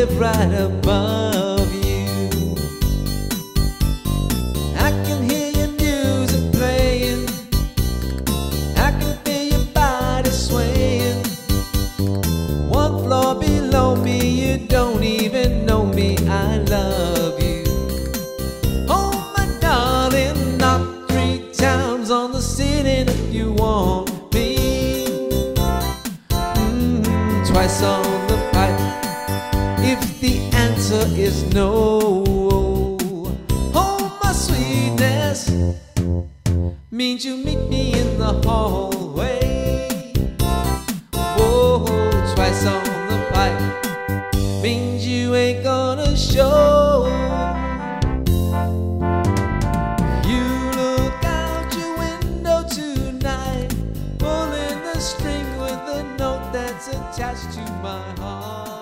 live right above you. I can hear your music playing, I can feel your body swaying. One floor below me, you don't even know me, I love you. Oh my darling, knock 3 times on the ceiling if you want me. Twice on the pipe if the answer is no. Oh my sweetness means you meet me in the hallway. Whoa, twice on the pipe means you ain't gonna show. You look out your window tonight, pulling the string with the note that's attached to my heart.